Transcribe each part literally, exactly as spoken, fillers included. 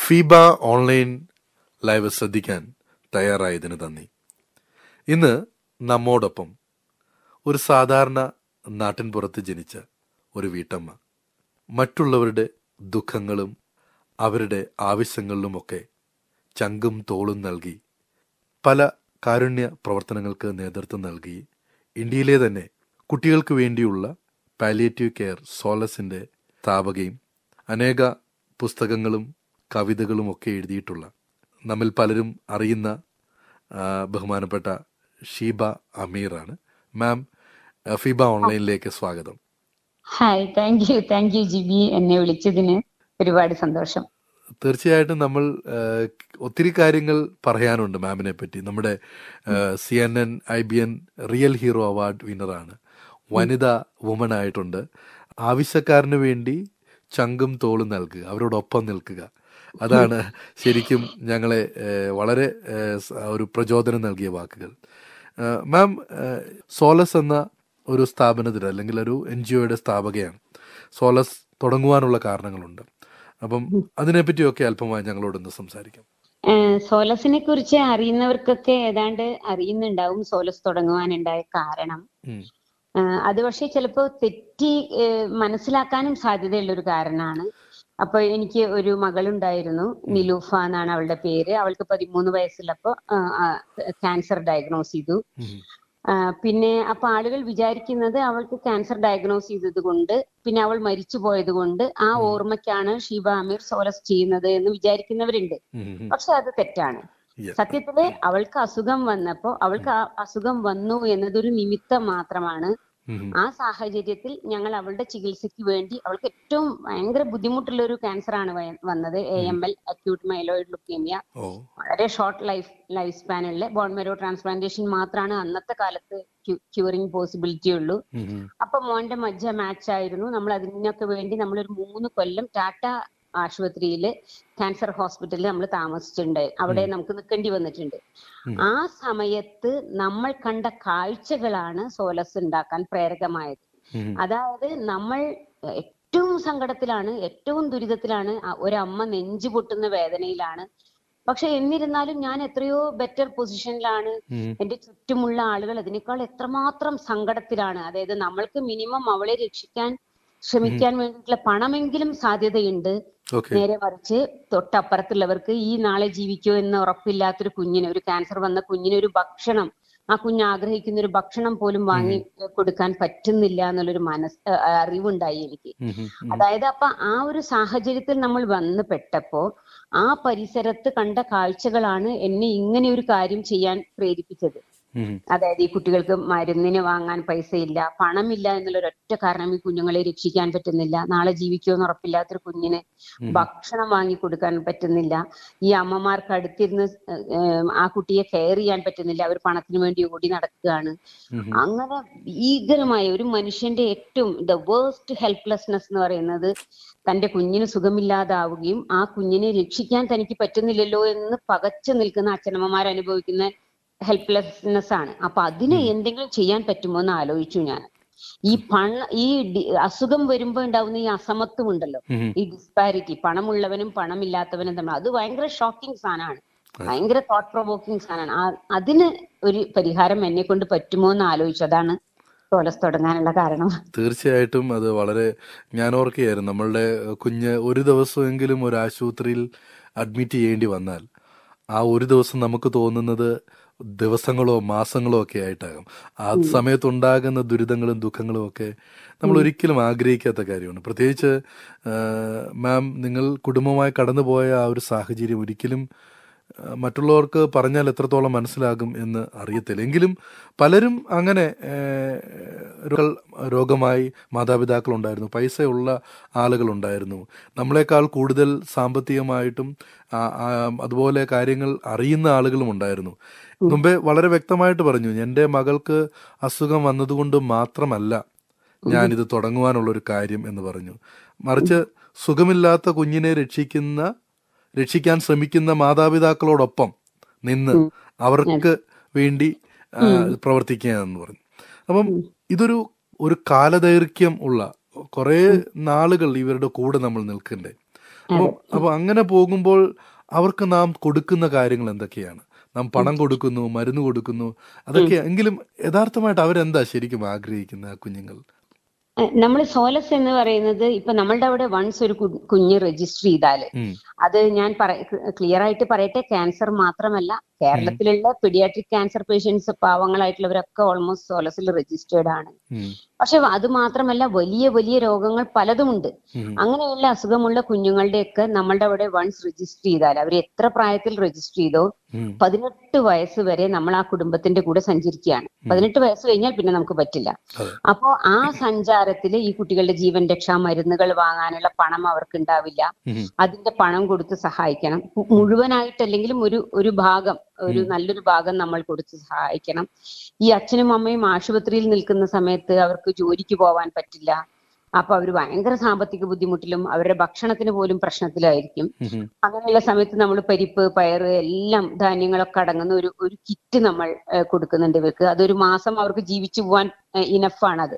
Feba online live ശ്രദ്ധിക്കാൻ തയ്യാറായതിന് നന്ദി. ഇന്ന് നമ്മോടൊപ്പം ഒരു സാധാരണ നാട്ടിൻപുറത്ത് ജനിച്ച ഒരു വീട്ടമ്മ, മറ്റുള്ളവരുടെ ദുഃഖങ്ങളും അവരുടെ ആവശ്യങ്ങളിലുമൊക്കെ ചങ്കും തോളും നൽകി പല കാരുണ്യ പ്രവർത്തനങ്ങൾക്ക് നേതൃത്വം നൽകി ഇന്ത്യയിലെ തന്നെ കുട്ടികൾക്ക് വേണ്ടിയുള്ള പാലിയേറ്റീവ് കെയർ സോലസിൻ്റെ സ്ഥാപകയും അനേക പുസ്തകങ്ങളും കവിതകളും ഒക്കെ എഴുതിയിട്ടുള്ള, നമ്മിൽ പലരും അറിയുന്ന ബഹുമാനപ്പെട്ട ഷീബ അമീറാണ്. മാം, ഫീബ ഓൺലൈനിലേക്ക് സ്വാഗതം. Hi, thank you thank you Jibi, എന്നെ വിളിച്ചതിന് ഒരുപാട് സന്തോഷം. തീർച്ചയായിട്ടും നമ്മൾ ഒത്തിരി കാര്യങ്ങൾ പറയാനുണ്ട് മാമിനെ പറ്റി. നമ്മുടെ C N N I B N real hero award വിന്നറാണ്, വനിതാ വുമൺ ആയിട്ടുണ്ട്. ആവശ്യക്കാരന് വേണ്ടി ചങ്കും തോളും നൽകുക, അവരോടൊപ്പം നിൽക്കുക, അതാണ് ശരിക്കും ഞങ്ങളെ വളരെ ഒരു പ്രചോദനം നൽകിയ വാക്കുകൾ. മാം, സോലസ് എന്ന ഒരു സ്ഥാപനത്തിൽ അല്ലെങ്കിൽ ഒരു എൻ ജി ഒയുടെ സ്ഥാപകയാണ്. സോലസ് തുടങ്ങുവാനുള്ള കാരണങ്ങളുണ്ട്. അപ്പം അതിനെപ്പറ്റിയൊക്കെ അല്പമായി ഞങ്ങളോടൊന്ന് സംസാരിക്കാം. സോലസിനെ കുറിച്ച് അറിയുന്നവർക്കൊക്കെ ഏതാണ്ട് അറിയുന്നുണ്ടാവും സോലസ് തുടങ്ങുവാനുണ്ടായ കാരണം. അത് പക്ഷെ ചിലപ്പോ തെറ്റി മനസ്സിലാക്കാനും സാധ്യതയുള്ള ഒരു കാരണമാണ്. അപ്പൊ എനിക്ക് ഒരു മകളുണ്ടായിരുന്നു, നിലൂഫ എന്നാണ് അവളുടെ പേര്. അവൾക്ക് പതിമൂന്ന് വയസ്സുള്ളപ്പോ ക്യാൻസർ ഡയഗ്നോസ് ചെയ്തു. പിന്നെ അപ്പൊ ആളുകൾ വിചാരിക്കുന്നത് അവൾക്ക് ക്യാൻസർ ഡയഗ്നോസ് ചെയ്തത് കൊണ്ട്, പിന്നെ അവൾ മരിച്ചു പോയത് കൊണ്ട് ആ ഓർമ്മയ്ക്കാണ് ഷീബ അമീർ സോലസ് ചെയ്യുന്നത് എന്ന് വിചാരിക്കുന്നവരുണ്ട്. പക്ഷെ അത് തെറ്റാണ്. സത്യത്തില് അവൾക്ക് അസുഖം വന്നപ്പോ അവൾക്ക് ആ അസുഖം വന്നു എന്നതൊരു നിമിത്തം മാത്രമാണ്. ആ സാഹചര്യത്തിൽ ഞങ്ങൾ അവളുടെ ചികിത്സയ്ക്ക് വേണ്ടി, അവൾക്ക് ഏറ്റവും ഭയങ്കര ബുദ്ധിമുട്ടുള്ള ഒരു ക്യാൻസർ ആണ് വന്നത്, A M L, acute myeloid leukaemia. വളരെ ഷോർട്ട് ലൈഫ് ലൈഫ് സ്പാനുള്ള ബോൺ മെരോ ട്രാൻസ്പ്ലാന്റേഷൻ മാത്രമാണ് അന്നത്തെ കാലത്ത് ക്യൂറിങ് പോസിബിലിറ്റി ഉള്ളൂ. അപ്പൊ മോന്റെ മജ്ജ മാച്ച് ആയിരുന്നു. നമ്മൾ അതിനൊക്കെ വേണ്ടി നമ്മളൊരു മൂന്ന് കൊല്ലം ടാറ്റ ആശുപത്രിയില് ക്യാൻസർ ഹോസ്പിറ്റലിൽ നമ്മൾ താമസിച്ചിട്ടുണ്ട്. അവിടെ നമുക്ക് നിൽക്കേണ്ടി വന്നിട്ടുണ്ട്. ആ സമയത്ത് നമ്മൾ കണ്ട കാഴ്ചകളാണ് സോലസ് ഉണ്ടാക്കാൻ പ്രേരകമായത്. അതായത് നമ്മൾ ഏറ്റവും സങ്കടത്തിലാണ്, ഏറ്റവും ദുരിതത്തിലാണ്, ഒരമ്മ നെഞ്ചു പൊട്ടുന്ന വേദനയിലാണ്. പക്ഷെ എന്നിരുന്നാലും ഞാൻ എത്രയോ ബെറ്റർ പൊസിഷനിലാണ്. എന്റെ ചുറ്റുമുള്ള ആളുകൾ അതിനേക്കാൾ എത്രമാത്രം സങ്കടത്തിലാണ്. അതായത് നമ്മൾക്ക് മിനിമം അവളെ രക്ഷിക്കാൻ ശ്രമിക്കാൻ വേണ്ടിയിട്ടുള്ള പണമെങ്കിലും സാധ്യതയുണ്ട്. നേരെ മറിച്ച് തൊട്ടപ്പുറത്തുള്ളവർക്ക് ഈ നാളെ ജീവിക്കോ എന്ന് ഉറപ്പില്ലാത്തൊരു കുഞ്ഞിന്, ഒരു ക്യാൻസർ വന്ന കുഞ്ഞിന് ഒരു ഭക്ഷണം, ആ കുഞ്ഞ് ആഗ്രഹിക്കുന്ന ഒരു ഭക്ഷണം പോലും വാങ്ങി കൊടുക്കാൻ പറ്റുന്നില്ല എന്നുള്ളൊരു മനസ് അറിവുണ്ടായി എനിക്ക്. അതായത് അപ്പൊ ആ ഒരു സാഹചര്യത്തിൽ നമ്മൾ വന്ന് പെട്ടപ്പോ ആ പരിസരത്ത് കണ്ട കാഴ്ചകളാണ് എന്നെ ഇങ്ങനെ ഒരു കാര്യം ചെയ്യാൻ പ്രേരിപ്പിച്ചത്. അതായത് ഈ കുട്ടികൾക്ക് മരുന്നിന് വാങ്ങാൻ പൈസ ഇല്ല, പണമില്ല എന്നുള്ള ഒരൊറ്റ കാരണം ഈ കുഞ്ഞുങ്ങളെ രക്ഷിക്കാൻ പറ്റുന്നില്ല. നാളെ ജീവിക്കുമോ എന്ന് ഉറപ്പില്ലാത്തൊരു കുഞ്ഞിന് ഭക്ഷണം വാങ്ങി കൊടുക്കാൻ പറ്റുന്നില്ല. ഈ അമ്മമാർക്ക് അടുത്തിരുന്ന് ആ കുട്ടിയെ കെയർ ചെയ്യാൻ പറ്റുന്നില്ല, അവർ പണത്തിന് വേണ്ടി ഓടി നടക്കുകയാണ്. അങ്ങനെ ഭീകരമായ ഒരു മനുഷ്യന്റെ ഏറ്റവും ദ വേഴ്സ്റ്റ് ഹെൽപ്ലെസ്നെസ് എന്ന് പറയുന്നത് തന്റെ കുഞ്ഞിന് സുഖമില്ലാതാവുകയും ആ കുഞ്ഞിനെ രക്ഷിക്കാൻ തനിക്ക് പറ്റുന്നില്ലല്ലോ എന്ന് പകച്ചു നിൽക്കുന്ന അച്ഛനമ്മമാർ അനുഭവിക്കുന്ന ഹെൽപ്ലെസ്നെസ് ആണ്. അപ്പൊ അതിന് എന്തെങ്കിലും ചെയ്യാൻ പറ്റുമോ എന്ന് ആലോചിച്ചു ഞാൻ. ഈ പണ ഈ അസുഖം വരുമ്പോ ഉണ്ടാവുന്ന ഈ അസമത്വം ഉണ്ടല്ലോ, ഈ ഡിസ്പാരിറ്റി, പണമുള്ളവനും പണമില്ലാത്തവനും തമ്മിൽ, അത് ഭയങ്കര ഷോക്കിംഗ് സാധനമാണ്, ഭയങ്കര തോട്ട് പ്രൊവോക്കിംഗ് സാധനമാണ്. അതിന് ഒരു പരിഹാരം എന്നെ കൊണ്ട് പറ്റുമോ എന്ന് ആലോചിച്ചു. അതാണ് സോലസ് തുടങ്ങാനുള്ള കാരണം. തീർച്ചയായിട്ടും അത് വളരെ, ഞാൻ ഓർക്കുകയായിരുന്നു, നമ്മളുടെ കുഞ്ഞ് ഒരു ദിവസമെങ്കിലും ഒരു ആശുപത്രിയിൽ അഡ്മിറ്റ് ചെയ്യേണ്ടി വന്നാൽ ആ ഒരു ദിവസം നമുക്ക് തോന്നുന്നത് ദിവസങ്ങളോ മാസങ്ങളോ ഒക്കെ ആയിട്ടാകും. ആ സമയത്തുണ്ടാകുന്ന ദുരിതങ്ങളും ദുഃഖങ്ങളും ഒക്കെ നമ്മൾ ഒരിക്കലും ആഗ്രഹിക്കാത്ത കാര്യമാണ്. പ്രത്യേകിച്ച് മാം, നിങ്ങൾ കുടുംബമായി കടന്നുപോയ ആ ഒരു സാഹചര്യം ഒരിക്കലും മറ്റുള്ളവർക്ക് പറഞ്ഞാൽ എത്രത്തോളം മനസ്സിലാകും എന്ന് അറിയത്തില്ല. എങ്കിലും പലരും അങ്ങനെ രോഗമായി മാതാപിതാക്കളുണ്ടായിരുന്നു, പൈസയുള്ള ആളുകളുണ്ടായിരുന്നു, നമ്മളെക്കാൾ കൂടുതൽ സാമ്പത്തികമായിട്ടും അതുപോലെ കാര്യങ്ങൾ അറിയുന്ന ആളുകളും ഉണ്ടായിരുന്നു. മുമ്പേ വളരെ വ്യക്തമായിട്ട് പറഞ്ഞു, എൻ്റെ മകൾക്ക് അസുഖം വന്നതുകൊണ്ട് മാത്രമല്ല ഞാനിത് തുടങ്ങുവാനുള്ളൊരു കാര്യം എന്ന് പറഞ്ഞു. മറിച്ച് സുഖമില്ലാത്ത കുഞ്ഞിനെ രക്ഷിക്കുന്ന രക്ഷിക്കാൻ ശ്രമിക്കുന്ന മാതാപിതാക്കളോടൊപ്പം നിന്ന് അവർക്ക് വേണ്ടി പ്രവർത്തിക്കുക എന്ന് പറഞ്ഞു. അപ്പം ഇതൊരു ഒരു കാലദൈർഘ്യം ഉള്ള കുറേ നാളുകൾ ഇവരുടെ കൂടെ നമ്മൾ നിൽക്കണ്ടേ. അപ്പൊ അപ്പൊ അങ്ങനെ പോകുമ്പോൾ അവർക്ക് നാം കൊടുക്കുന്ന കാര്യങ്ങൾ എന്തൊക്കെയാണ്? നാം പണം കൊടുക്കുന്നു, മരുന്ന് കൊടുക്കുന്നു, അതൊക്കെ എങ്കിലും യഥാർത്ഥമായിട്ട് അവരെന്താ ശരിക്കും ആഗ്രഹിക്കുന്ന കുഞ്ഞുങ്ങൾ? നമ്മൾ സോലസ് എന്ന് പറയുന്നത് ഇപ്പൊ നമ്മളുടെ അവിടെ വൺസ് ഒരു കുഞ്ഞ് രജിസ്റ്റർ ചെയ്താല് അത് ഞാൻ ക്ലിയർ ആയിട്ട് പറയട്ടെ, ക്യാൻസർ മാത്രമല്ല, കേരളത്തിലുള്ള പീഡിയാട്രിക് ക്യാൻസർ പേഷ്യൻസ് പാവങ്ങളായിട്ടുള്ളവരൊക്കെ ഓൾമോസ്റ്റ് സോലസിൽ രജിസ്റ്റേർഡ് ആണ്. പക്ഷെ അത് മാത്രമല്ല, വലിയ വലിയ രോഗങ്ങൾ പലതുമുണ്ട്. അങ്ങനെയുള്ള അസുഖമുള്ള കുഞ്ഞുങ്ങളുടെയൊക്കെ നമ്മളുടെ അവിടെ വൺസ് രജിസ്റ്റർ ചെയ്താൽ, അവർ എത്ര പ്രായത്തിൽ രജിസ്റ്റർ ചെയ്തോ പതിനെട്ട് വയസ്സ് വരെ നമ്മൾ ആ കുടുംബത്തിന്റെ കൂടെ സഞ്ചരിക്കുകയാണ്. പതിനെട്ട് വയസ്സ് കഴിഞ്ഞാൽ പിന്നെ നമുക്ക് പറ്റില്ല. അപ്പോ ആ സഞ്ചാരത്തിൽ ഈ കുട്ടികളുടെ ജീവൻ രക്ഷാ മരുന്നുകൾ വാങ്ങാനുള്ള പണം അവർക്ക് ഉണ്ടാവില്ല. അതിന്റെ പണം കൊടുത്ത് സഹായിക്കണം. മുഴുവനായിട്ടല്ലെങ്കിലും ഒരു ഒരു ഭാഗം, ഒരു നല്ലൊരു ഭാഗം നമ്മൾ കൊടുത്ത് സഹായിക്കണം. ഈ അച്ഛനും അമ്മയും ആശുപത്രിയിൽ നിൽക്കുന്ന സമയത്ത് അവർക്ക് ജോലിക്ക് പോവാൻ പറ്റില്ല. അപ്പൊ അവർ ഭയങ്കര സാമ്പത്തിക ബുദ്ധിമുട്ടിലും അവരുടെ ഭക്ഷണത്തിന് പോലും പ്രശ്നത്തിലായിരിക്കും. അങ്ങനെയുള്ള സമയത്ത് നമ്മൾ പരിപ്പ്, പയറ്, എല്ലാം ധാന്യങ്ങളൊക്കെ അടങ്ങുന്ന ഒരു ഒരു കിറ്റ് നമ്മൾ കൊടുക്കുന്നുണ്ട് ഇവർക്ക്. അതൊരു മാസം അവർക്ക് ജീവിച്ചു പോവാൻ ഇനഫാണത്.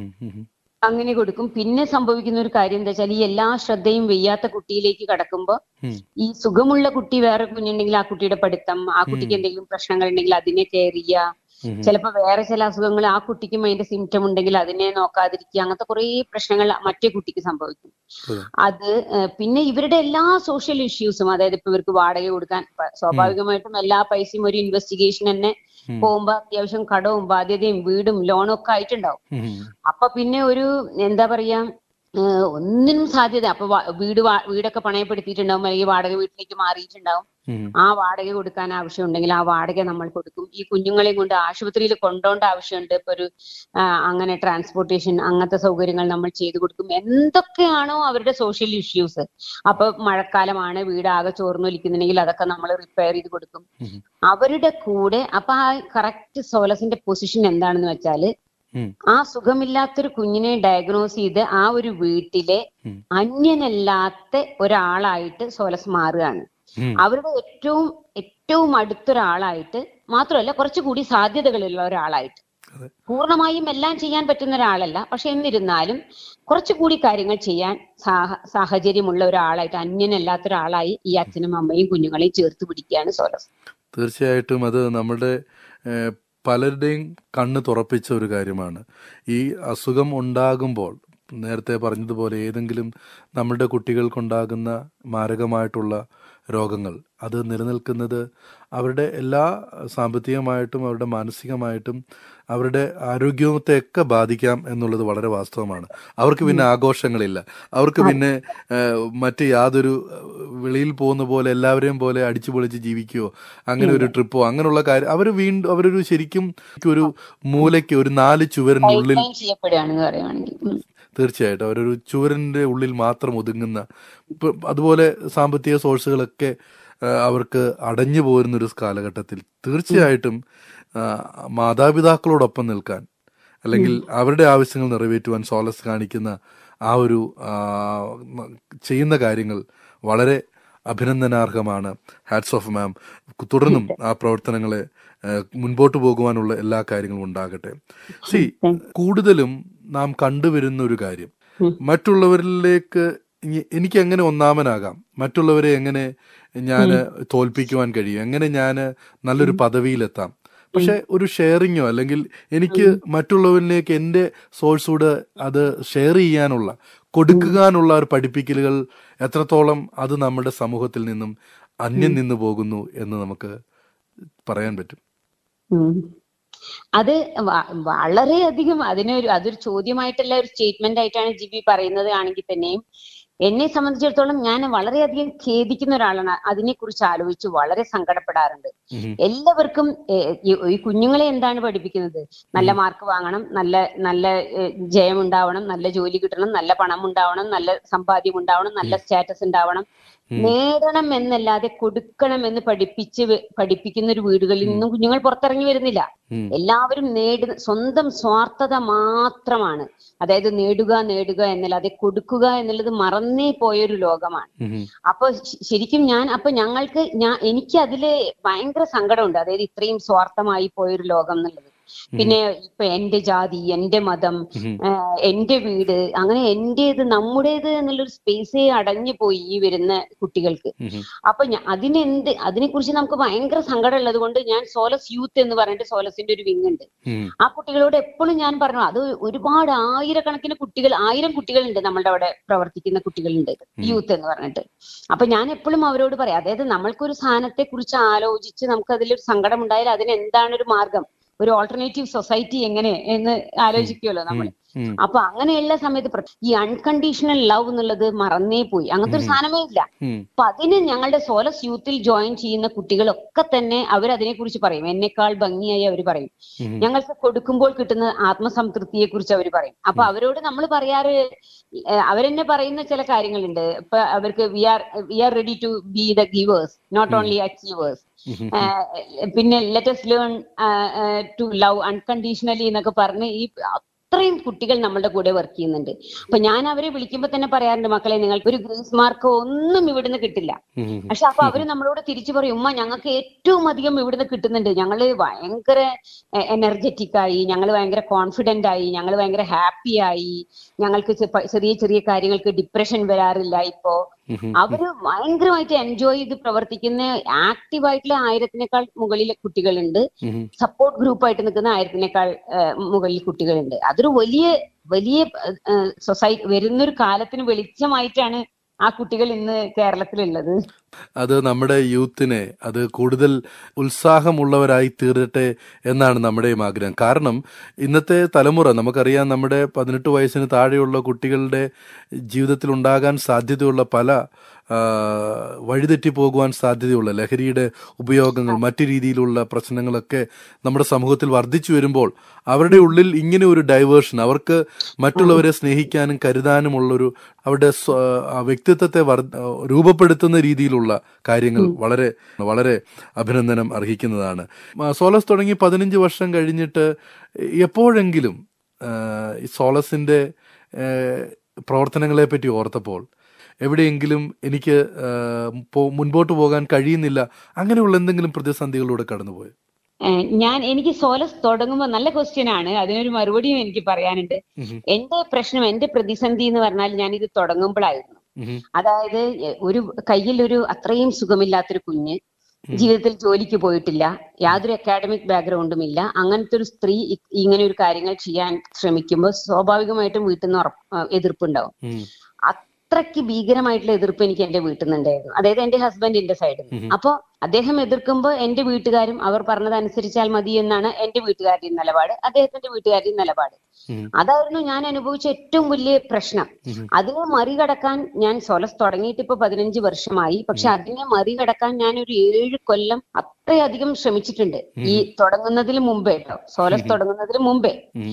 അങ്ങനെ കൊടുക്കും. പിന്നെ സംഭവിക്കുന്ന ഒരു കാര്യം എന്താ വെച്ചാൽ, ഈ എല്ലാ ശ്രദ്ധയും വെയ്യാത്ത കുട്ടിയിലേക്ക് കടക്കുമ്പോ ഈ സുഖമുള്ള കുട്ടി വേറെ കുഞ്ഞുണ്ടെങ്കിൽ ആ കുട്ടിയുടെ പഠിത്തം, ആ കുട്ടിക്ക് എന്തെങ്കിലും പ്രശ്നങ്ങൾ ഉണ്ടെങ്കിൽ അതിനെ കെയർ ചെയ്യുക, ചിലപ്പോ വേറെ ചില അസുഖങ്ങൾ ആ കുട്ടിക്കും അതിന്റെ സിംറ്റം ഉണ്ടെങ്കിൽ അതിനെ നോക്കാതിരിക്കുക, അങ്ങനത്തെ കുറെ പ്രശ്നങ്ങൾ മറ്റേ കുട്ടിക്ക് സംഭവിക്കും. അത് പിന്നെ ഇവരുടെ എല്ലാ സോഷ്യൽ ഇഷ്യൂസും, അതായത് ഇപ്പൊ ഇവർക്ക് വാടക കൊടുക്കാൻ സ്വാഭാവികമായിട്ടും എല്ലാ പൈസയും ഒരു ഇൻവെസ്റ്റിഗേഷൻ തന്നെ പോകുമ്പോ അത്യാവശ്യം കടവും ബാധ്യതയും വീടും ലോണും ഒക്കെ ആയിട്ടുണ്ടാവും. അപ്പൊ പിന്നെ ഒരു എന്താ പറയാ, ഒന്നിനും സാധ്യത, അപ്പൊ വീട് വീടൊക്കെ പണയപ്പെടുത്തിയിട്ടുണ്ടാവും, അല്ലെങ്കിൽ വാടക വീട്ടിലേക്ക് മാറിയിട്ടുണ്ടാവും. ആ വാടക കൊടുക്കാൻ ആവശ്യം ഉണ്ടെങ്കിൽ ആ വാടക നമ്മൾ കൊടുക്കും. ഈ കുഞ്ഞുങ്ങളെയും കൊണ്ട് ആശുപത്രിയിൽ കൊണ്ടുപോകേണ്ട ആവശ്യമുണ്ട്, ഇപ്പൊ ഒരു അങ്ങനെ ട്രാൻസ്പോർട്ടേഷൻ, അങ്ങനത്തെ സൗകര്യങ്ങൾ നമ്മൾ ചെയ്തു കൊടുക്കും. എന്തൊക്കെയാണോ അവരുടെ സോഷ്യൽ ഇഷ്യൂസ്, അപ്പൊ മഴക്കാലമാണ്, വീടാകെ ചോർന്നൊലിക്കുന്നുണ്ടെങ്കിൽ അതൊക്കെ നമ്മൾ റിപ്പയർ ചെയ്ത് കൊടുക്കും അവരുടെ കൂടെ. അപ്പൊ ആ കറക്റ്റ് സോലസിന്റെ പൊസിഷൻ എന്താണെന്ന് വെച്ചാല്, ആ സുഖമില്ലാത്തൊരു കുഞ്ഞിനെ ഡയഗ്നോസ് ചെയ്ത് ആ ഒരു വീട്ടിലെ അന്യനല്ലാത്ത ഒരാളായിട്ട് സോലസ് മാറുകയാണ്. അവരുടെ ഏറ്റവും ഏറ്റവും അടുത്തൊരാളായിട്ട് മാത്രമല്ല, കുറച്ചുകൂടി സാധ്യതകളുള്ള ഒരാളായിട്ട്. പൂർണ്ണമായും എല്ലാം ചെയ്യാൻ പറ്റുന്ന ഒരാളല്ല, പക്ഷെ എന്നിരുന്നാലും കുറച്ചുകൂടി കാര്യങ്ങൾ ചെയ്യാൻ സാഹചര്യമുള്ള ഒരാളായിട്ട്, അന്യനല്ലാത്ത ഒരാളായി ഈ അച്ഛനും അമ്മയും കുഞ്ഞുങ്ങളെയും ചേർത്ത് പിടിക്കുകയാണ് സോലസ്. തീർച്ചയായിട്ടും അത് നമ്മുടെ പലരുടെയും കണ്ണ് തുറപ്പിച്ച ഒരു കാര്യമാണ്. ഈ അസുഖം ഉണ്ടാകുമ്പോൾ നേരത്തെ പറഞ്ഞതുപോലെ ഏതെങ്കിലും നമ്മുടെ കുട്ടികൾക്കുണ്ടാകുന്ന മാരകമായിട്ടുള്ള രോഗങ്ങൾ, അത് നിലനിൽക്കുന്നത് അവരുടെ എല്ലാ സാമ്പത്തികമായിട്ടും അവരുടെ മാനസികമായിട്ടും അവരുടെ ആരോഗ്യത്തെയൊക്കെ ബാധിക്കാം എന്നുള്ളത് വളരെ വാസ്തവമാണ്. അവർക്ക് പിന്നെ ആഘോഷങ്ങളില്ല, അവർക്ക് പിന്നെ മറ്റ് യാതൊരു വെളിയിൽ പോകുന്ന പോലെ എല്ലാവരെയും പോലെ അടിച്ചു പൊളിച്ച് ജീവിക്കുകയോ അങ്ങനെ ഒരു ട്രിപ്പോ അങ്ങനെയുള്ള കാര്യം, അവർ വീണ്ടും അവരൊരു ശരിക്കും ഒരു മൂലയ്ക്ക് ഒരു നാല് ചുവരിനുള്ളിൽ, തീർച്ചയായിട്ടും അവരൊരു ചുവരിൻ്റെ ഉള്ളിൽ മാത്രം ഒതുങ്ങുന്ന, അതുപോലെ സാമ്പത്തിക സോഴ്സുകളൊക്കെ അവർക്ക് അടഞ്ഞു പോരുന്നൊരു കാലഘട്ടത്തിൽ തീർച്ചയായിട്ടും മാതാപിതാക്കളോടൊപ്പം നിൽക്കാൻ, അല്ലെങ്കിൽ അവരുടെ ആവശ്യങ്ങൾ നിറവേറ്റുവാൻ സോലസ് കാണിക്കുന്ന ആ ഒരു ചെയ്യുന്ന കാര്യങ്ങൾ വളരെ അഭിനന്ദനാർഹമാണ്. ഹാറ്റ്സ് ഓഫ് മാം. തുടർന്നും ആ പ്രവർത്തനങ്ങളെ മുൻപോട്ട് പോകുവാനുള്ള എല്ലാ കാര്യങ്ങളും ഉണ്ടാകട്ടെ. സി, കൂടുതലും നാം കണ്ടുവരുന്ന ഒരു കാര്യം, മറ്റുള്ളവരിലേക്ക് എനിക്ക് എങ്ങനെ ഒന്നാമനാകാം, മറ്റുള്ളവരെ എങ്ങനെ ഞാൻ തോൽപ്പിക്കുവാൻ കഴിയും, എങ്ങനെ ഞാൻ നല്ലൊരു പദവിയിലെത്താം. പക്ഷെ ഒരു ഷെയറിങ്ങോ അല്ലെങ്കിൽ എനിക്ക് മറ്റുള്ളവരിലേക്ക് എൻ്റെ സോഴ്സൂടെ അത് ഷെയർ ചെയ്യാനുള്ള, കൊടുക്കാനുള്ള ഒരു പഠിപ്പിക്കലുകൾ എത്രത്തോളം അത് നമ്മുടെ സമൂഹത്തിൽ നിന്നും അന്യം നിന്ന് പോകുന്നു എന്ന് നമുക്ക് പറയാൻ പറ്റും. അത് വളരെയധികം അതിനൊരു അതൊരു ചോദ്യമായിട്ടല്ല, ഒരു സ്റ്റേറ്റ്മെന്റ് ആയിട്ടാണ് ജിബി പറയുന്നത് ആണെങ്കിൽ തന്നെയും എന്നെ സംബന്ധിച്ചിടത്തോളം ഞാൻ വളരെയധികം ഖേദിക്കുന്ന ഒരാളാണ്. അതിനെക്കുറിച്ച് ആലോചിച്ച് വളരെ സങ്കടപ്പെടാറുണ്ട്. എല്ലാവർക്കും ഈ കുഞ്ഞുങ്ങളെ എന്താണ് പഠിപ്പിക്കുന്നത്? നല്ല മാർക്ക് വാങ്ങണം, നല്ല നല്ല ജയം ഉണ്ടാവണം, നല്ല ജോലി കിട്ടണം, നല്ല പണം ഉണ്ടാവണം, നല്ല സമ്പാദ്യം ഉണ്ടാവണം, നല്ല സ്റ്റാറ്റസ് ഉണ്ടാവണം, നേടണം എന്നല്ലാതെ കൊടുക്കണം എന്ന് പഠിപ്പിച്ച് പഠിപ്പിക്കുന്ന ഒരു വീടുകളിൽ നിന്നും കുഞ്ഞുങ്ങൾ പുറത്തിറങ്ങി വരുന്നില്ല. എല്ലാവരും നേടുന്ന സ്വന്തം സ്വാർത്ഥത മാത്രമാണ്. അതായത് നേടുക നേടുക എന്നല്ലാതെ കൊടുക്കുക എന്നുള്ളത് മറന്നേ പോയൊരു ലോകമാണ്. അപ്പൊ ശരിക്കും ഞാൻ അപ്പൊ ഞങ്ങൾക്ക് ഞാൻ എനിക്ക് അതില് ഭയങ്കര സങ്കടമുണ്ട്. അതായത് ഇത്രയും സ്വാർത്ഥമായി പോയൊരു ലോകം എന്നുള്ളത്. പിന്നെ ഇപ്പൊ എന്റെ ജാതി, എന്റെ മതം, എന്റെ വീട്, അങ്ങനെ എന്റേത് നമ്മുടേത് എന്നുള്ളൊരു സ്പേസേ അടഞ്ഞു പോയി ഈ വരുന്ന കുട്ടികൾക്ക്. അപ്പൊ അതിനെന്ത് അതിനെ കുറിച്ച് നമുക്ക് ഭയങ്കര സങ്കടം ഉള്ളത് കൊണ്ട് ഞാൻ സോലസ് യൂത്ത് എന്ന് പറഞ്ഞിട്ട് സോലസിന്റെ ഒരു വിങ് ഉണ്ട്. ആ കുട്ടികളോട് എപ്പോഴും ഞാൻ പറഞ്ഞു, അത് ഒരുപാട് ആയിരക്കണക്കിന് കുട്ടികൾ, ആയിരം കുട്ടികളുണ്ട് നമ്മളുടെ അവിടെ പ്രവർത്തിക്കുന്ന കുട്ടികളുണ്ട് യൂത്ത് എന്ന് പറഞ്ഞിട്ട്. അപ്പൊ ഞാൻ എപ്പോഴും അവരോട് പറയാം, അതായത് നമ്മൾക്കൊരു സാധനത്തെ കുറിച്ച് ആലോചിച്ച് നമുക്ക് അതിലൊരു സങ്കടം ഉണ്ടായാൽ അതിന് എന്താണ് ഒരു മാർഗം, ഒരു ഓൾട്ടർനേറ്റീവ് സൊസൈറ്റി എങ്ങനെ എന്ന് ആലോചിക്കുമല്ലോ നമ്മൾ. അപ്പൊ അങ്ങനെയുള്ള സമയത്ത് ഈ അൺകണ്ടീഷണൽ ലവ് എന്നുള്ളത് മറന്നേ പോയി, അങ്ങനത്തെ ഒരു സാധനമേ ഇല്ല. അപ്പൊ അതിന് ഞങ്ങളുടെ സോലസ് യൂത്തിൽ ജോയിൻ ചെയ്യുന്ന കുട്ടികളൊക്കെ തന്നെ അവരതിനെ കുറിച്ച് പറയും, എന്നെക്കാൾ ഭംഗിയായി അവർ പറയും. ഞങ്ങൾക്ക് കൊടുക്കുമ്പോൾ കിട്ടുന്ന ആത്മസംതൃപ്തിയെ കുറിച്ച് അവർ പറയും. അപ്പൊ അവരോട് നമ്മൾ പറയാറ്, അവരെന്നെ പറയുന്ന ചില കാര്യങ്ങളുണ്ട്. ഇപ്പൊ അവർക്ക് we are we are ready to be the givers, not only achievers. പിന്നെ let us learn to love unconditionally എന്നൊക്കെ പറഞ്ഞ് ഈ അത്രയും കുട്ടികൾ നമ്മളുടെ കൂടെ വർക്ക് ചെയ്യുന്നുണ്ട്. അപ്പൊ ഞാൻ അവരെ വിളിക്കുമ്പോ തന്നെ പറയാറുണ്ട്, മക്കളെ നിങ്ങൾക്ക് ഒരു ഗ്രേസ് മാർക്കോ ഒന്നും ഇവിടുന്ന് കിട്ടില്ല. പക്ഷെ അപ്പൊ അവര് നമ്മളോട് തിരിച്ചു പറയും, ഉമ്മ ഞങ്ങൾക്ക് ഏറ്റവും അധികം ഇവിടുന്ന് കിട്ടുന്നുണ്ട്, ഞങ്ങള് ഭയങ്കര എനർജറ്റിക് ആയി, ഞങ്ങൾ ഭയങ്കര കോൺഫിഡന്റ് ആയി, ഞങ്ങൾ ഭയങ്കര ഹാപ്പി ആയി, ഞങ്ങൾക്ക് ചെറിയ ചെറിയ കാര്യങ്ങൾക്ക് ഡിപ്രഷൻ വരാറില്ല. ഇപ്പോ അവര് ഭയങ്കരമായിട്ട് എൻജോയ് ചെയ്ത് പ്രവർത്തിക്കുന്ന ആക്റ്റീവായിട്ടുള്ള ആയിരത്തിനേക്കാൾ മുകളിലെ കുട്ടികളുണ്ട്, സപ്പോർട്ട് ഗ്രൂപ്പായിട്ട് നിൽക്കുന്ന ആയിരത്തിനേക്കാൾ മുകളിൽ കുട്ടികളുണ്ട്. അതൊരു വലിയ വലിയ സൊസൈറ്റി വരുന്നൊരു കാലത്തിന് വെളിച്ചമായിട്ടാണ് ആ കുട്ടികൾ ഇന്ന് കേരളത്തിലുള്ളത്. അത് നമ്മുടെ യൂത്തിനെ അത് കൂടുതൽ ഉത്സാഹമുള്ളവരായി തീരട്ടെ എന്നാണ് നമ്മുടെയും ആഗ്രഹം. കാരണം ഇന്നത്തെ തലമുറ നമുക്കറിയാം, നമ്മുടെ പതിനെട്ട് വയസ്സിന് താഴെയുള്ള കുട്ടികളുടെ ജീവിതത്തിൽ ഉണ്ടാകാൻ സാധ്യതയുള്ള പല വഴിതെറ്റി പോകുവാൻ സാധ്യതയുള്ള ലഹരിയുടെ ഉപയോഗങ്ങൾ, മറ്റു രീതിയിലുള്ള പ്രശ്നങ്ങളൊക്കെ നമ്മുടെ സമൂഹത്തിൽ വർദ്ധിച്ചു വരുമ്പോൾ അവരുടെ ഉള്ളിൽ ഇങ്ങനെ ഒരു ഡൈവേർഷൻ, അവർക്ക് മറ്റുള്ളവരെ സ്നേഹിക്കാനും കരുതാനുമുള്ളൊരു അവരുടെ വ്യക്തിത്വത്തെ രൂപപ്പെടുത്തുന്ന രീതിയിലുള്ള കാര്യങ്ങൾ വളരെ വളരെ അഭിനന്ദനം അർഹിക്കുന്നതാണ്. സോലസ് തുടങ്ങി പതിനഞ്ച് വർഷം കഴിഞ്ഞിട്ട് എപ്പോഴെങ്കിലും സോലസിന്റെ പ്രവർത്തനങ്ങളെ പറ്റി ഓർത്തപ്പോൾ എവിടെയെങ്കിലും എനിക്ക് മുൻപോട്ട് പോകാൻ കഴിയുന്നില്ല, അങ്ങനെയുള്ള എന്തെങ്കിലും പ്രതിസന്ധികളിലൂടെ കടന്നുപോയി? ഞാൻ എനിക്ക് സോലസ് തുടങ്ങുമ്പോൾ, നല്ല ക്വസ്റ്റ്യൻ ആണ്, അതിനൊരു മറുപടിയും എനിക്ക് പറയാനുണ്ട്. എന്റെ പ്രശ്നം, എന്റെ പ്രതിസന്ധി എന്ന് പറഞ്ഞാൽ ഞാൻ ഇത് തുടങ്ങുമ്പോഴായിരുന്നു. അതായത് ഒരു കയ്യിൽ ഒരു അത്രയും സുഖമില്ലാത്തൊരു കുഞ്ഞ്, ജീവിതത്തിൽ ജോലിക്ക് പോയിട്ടില്ല, യാതൊരു അക്കാഡമിക് ബാക്ക്ഗ്രൗണ്ടും ഇല്ല. അങ്ങനത്തെ ഒരു സ്ത്രീ ഇങ്ങനെ ഒരു കാര്യങ്ങൾ ചെയ്യാൻ ശ്രമിക്കുമ്പോൾ സ്വാഭാവികമായിട്ടും വീട്ടിൽ നിന്ന് ഉറപ്പ് എതിർപ്പുണ്ടാവും. അത്രയ്ക്ക് ഭീകരമായിട്ടുള്ള എതിർപ്പ് എനിക്ക് എന്റെ വീട്ടിൽ നിന്നുണ്ടായിരുന്നു, അതായത് എന്റെ ഹസ്ബൻഡിന്റെ സൈഡിൽ നിന്ന്. അപ്പൊ അദ്ദേഹം എതിർക്കുമ്പോൾ എന്റെ വീട്ടുകാരും അവർ പറഞ്ഞതനുസരിച്ചാൽ മതി എന്നാണ് എന്റെ വീട്ടുകാരുടെയും നിലപാട്, അദ്ദേഹത്തിന്റെ വീട്ടുകാരുടെയും നിലപാട്. അതായിരുന്നു ഞാൻ അനുഭവിച്ച ഏറ്റവും വലിയ പ്രശ്നം. അതിനെ മറികടക്കാൻ ഞാൻ സോലസ് തുടങ്ങിയിട്ട് ഇപ്പൊ പതിനഞ്ച് വർഷമായി. പക്ഷെ അതിനെ മറികടക്കാൻ ഞാൻ ഒരു ഏഴ് കൊല്ലം അത്രയധികം ശ്രമിച്ചിട്ടുണ്ട്. ഈ തുടങ്ങുന്നതിന് മുമ്പേ കേട്ടോ, സോലസ് തുടങ്ങുന്നതിന് മുമ്പേ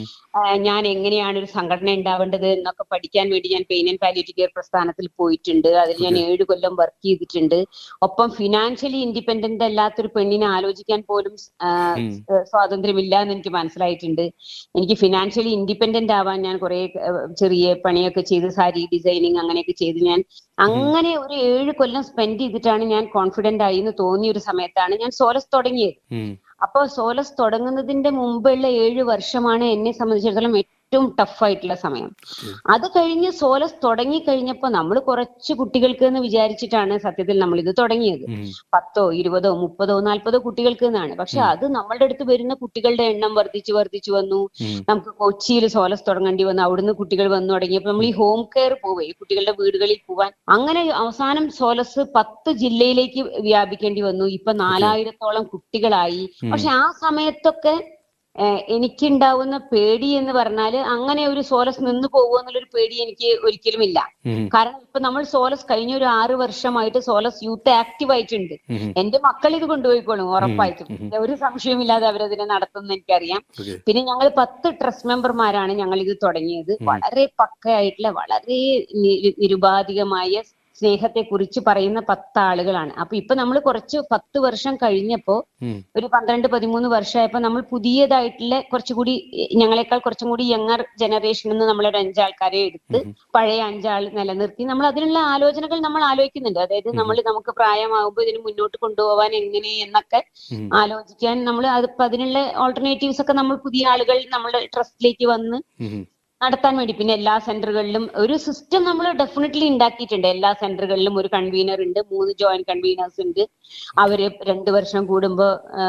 ഞാൻ എങ്ങനെയാണ് ഒരു സംഘടന ഉണ്ടാവേണ്ടത് എന്നൊക്കെ പഠിക്കാൻ വേണ്ടി ഞാൻ പെയിൻ ആൻഡ് പാലിയേറ്റീവ് കെയർ പ്രസ്ഥാനത്തിൽ പോയിട്ടുണ്ട്. അതിൽ ഞാൻ ഏഴ് കൊല്ലം വർക്ക് ചെയ്തിട്ടുണ്ട്. ഒപ്പം ഫിനാൻഷ്യലി ഇൻഡിപെൻഡന്റ് അല്ലാത്തൊരു പെണ്ണിനെ ആലോചിക്കാൻ പോലും സ്വാതന്ത്ര്യമില്ല എന്ന് എനിക്ക് മനസ്സിലായിട്ടുണ്ട്. എനിക്ക് ഫിനാൻഷ്യലി ഇൻഡിപെൻഡന്റ് ആവാൻ ഞാൻ കുറെ ചെറിയ പണിയൊക്കെ ചെയ്ത്, സാരി ഡിസൈനിങ് അങ്ങനെയൊക്കെ ചെയ്ത് ഞാൻ അങ്ങനെ ഒരു ഏഴ് കൊല്ലം സ്പെൻഡ് ചെയ്തിട്ടാണ് ഞാൻ കോൺഫിഡന്റ് ആയി എന്ന് തോന്നിയ ഒരു സമയത്താണ് ഞാൻ സോലസ് തുടങ്ങിയത്. അപ്പൊ സോലസ് തുടങ്ങുന്നതിന്റെ മുമ്പുള്ള ഏഴ് വർഷമാണ് എന്നെ സംബന്ധിച്ചിടത്തോളം ഏറ്റവും ടഫ് ആയിട്ടുള്ള സമയം. അത് കഴിഞ്ഞ് സോലസ് തുടങ്ങി കഴിഞ്ഞപ്പോ നമ്മൾ കുറച്ച് കുട്ടികൾക്ക് എന്ന് വിചാരിച്ചിട്ടാണ് സത്യത്തിൽ നമ്മൾ ഇത് തുടങ്ങിയത്. പത്തോ ഇരുപതോ മുപ്പതോ നാൽപ്പതോ കുട്ടികൾക്ക് എന്നാണ്. പക്ഷെ അത് നമ്മളുടെ അടുത്ത് വരുന്ന കുട്ടികളുടെ എണ്ണം വർദ്ധിച്ചു വർദ്ധിച്ചു വന്നു. നമുക്ക് കൊച്ചിയിൽ സോലസ് തുടങ്ങേണ്ടി വന്നു. അവിടുന്ന് കുട്ടികൾ വന്നു തുടങ്ങിയപ്പോൾ നമ്മൾ ഈ ഹോം കെയർ പോവേ, കുട്ടികളുടെ വീടുകളിൽ പോവാൻ, അങ്ങനെ അവസാനം സോലസ് പത്ത് ജില്ലയിലേക്ക് വ്യാപിക്കേണ്ടി വന്നു. ഇപ്പൊ നാലായിരത്തോളം കുട്ടികളായി. പക്ഷെ ആ സമയത്തൊക്കെ എനിക്കുണ്ടാവുന്ന പേടി എന്ന് പറഞ്ഞാല് അങ്ങനെ ഒരു സോലസ് നിന്ന് പോകുമോ എന്നുള്ളൊരു പേടി എനിക്ക് ഒരിക്കലും ഇല്ല. കാരണം ഇപ്പൊ നമ്മൾ സോലസ് കഴിഞ്ഞ ഒരു ആറ് വർഷമായിട്ട് സോലസ് യൂത്ത് ആക്റ്റീവ് ആയിട്ടുണ്ട്. എന്റെ മക്കൾ ഇത് കൊണ്ടുപോയിക്കോളും ഉറപ്പായിട്ടും, ഒരു സംശയമില്ലാതെ അവരതിനെ നടത്തുമെന്ന് എനിക്കറിയാം. പിന്നെ ഞങ്ങൾ പത്ത് ട്രസ്റ്റ് മെമ്പർമാരാണ് ഞങ്ങൾ ഇത് തുടങ്ങിയത്. വളരെ പക്കയായിട്ടുള്ള, വളരെ നിരുപാധികമായ സ്നേഹത്തെ കുറിച്ച് പറയുന്ന പത്ത് ആളുകളാണ്. അപ്പൊ ഇപ്പൊ നമ്മൾ കുറച്ച് പത്ത് വർഷം കഴിഞ്ഞപ്പോ, ഒരു പന്ത്രണ്ട് പതിമൂന്ന് വർഷമായപ്പോ നമ്മൾ പുതിയതായിട്ടുള്ള കുറച്ചുകൂടി ഞങ്ങളെക്കാൾ കുറച്ചും കൂടി യങ്ങർ ജനറേഷനിൽ നിന്ന് നമ്മളൊരു അഞ്ചാൾക്കാരെ എടുത്ത് പഴയ അഞ്ചാൾ നിലനിർത്തി നമ്മൾ അതിനുള്ള ആലോചനകൾ നമ്മൾ ആലോചിക്കുന്നുണ്ട്. അതായത് നമ്മൾ നമുക്ക് പ്രായമാകുമ്പോൾ ഇതിന് മുന്നോട്ട് കൊണ്ടുപോകാൻ എങ്ങനെ എന്നൊക്കെ ആലോചിക്കാൻ നമ്മൾ അതിപ്പോ അതിനുള്ള ഓൾട്ടർനേറ്റീവ്സ് ഒക്കെ നമ്മൾ പുതിയ ആളുകൾ നമ്മുടെ ട്രസ്റ്റിലേക്ക് വന്ന് നടത്താൻ വേണ്ടി, പിന്നെ എല്ലാ സെന്ററുകളിലും ഒരു സിസ്റ്റം നമ്മൾ ഡെഫിനറ്റ്ലി ഉണ്ടാക്കിയിട്ടുണ്ട്. എല്ലാ സെന്ററുകളിലും ഒരു കൺവീനർ ഉണ്ട്, മൂന്ന് ജോയിന്റ് കൺവീനേഴ്സ് ഉണ്ട്. അവര് രണ്ടു വർഷം കൂടുമ്പോൾ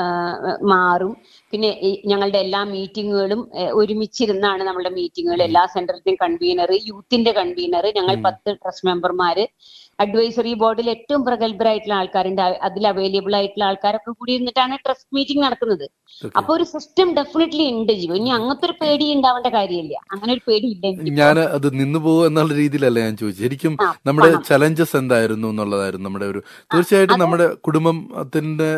മാറും. പിന്നെ ഞങ്ങളുടെ എല്ലാ മീറ്റിങ്ങുകളും ഒരുമിച്ചിരുന്നാണ് നമ്മുടെ മീറ്റിങ്ങുകൾ. എല്ലാ സെന്ററിന്റെയും കൺവീനർ, യൂത്തിന്റെ കൺവീനർ, ഞങ്ങൾ പത്ത് ട്രസ്റ്റ് മെമ്പർമാര്, അഡ്വൈസറി ബോർഡിൽ ഏറ്റവും പ്രഗത്ഭരായിട്ടുള്ള ആൾക്കാരുണ്ട്, അതിൽ അവൈലബിൾ ആയിട്ടുള്ള ആൾക്കാരൊക്കെ കൂടി ഇരുന്നിട്ടാണ് ട്രസ്റ്റ് മീറ്റിംഗ് നടക്കുന്നത്. അപ്പൊ ഒരു സിസ്റ്റം ഡെഫിനറ്റ്ലി ഉണ്ട് ജീവ. ഇനി അങ്ങനത്തെ ഒരു പേടി ഉണ്ടാവേണ്ട കാര്യമില്ല. അങ്ങനെ ഒരു പേടി ഇല്ല. ഞാൻ അത് നിന്നു പോകും എന്നുള്ള രീതിയിലല്ല ഞാൻ ചോദിച്ചത്. ശരിക്കും നമ്മുടെ ചലഞ്ചസ് എന്തായിരുന്നു എന്നുള്ളതായിരുന്നു നമ്മുടെ ഒരു. തീർച്ചയായിട്ടും നമ്മുടെ കുടുംബത്തിന്റെ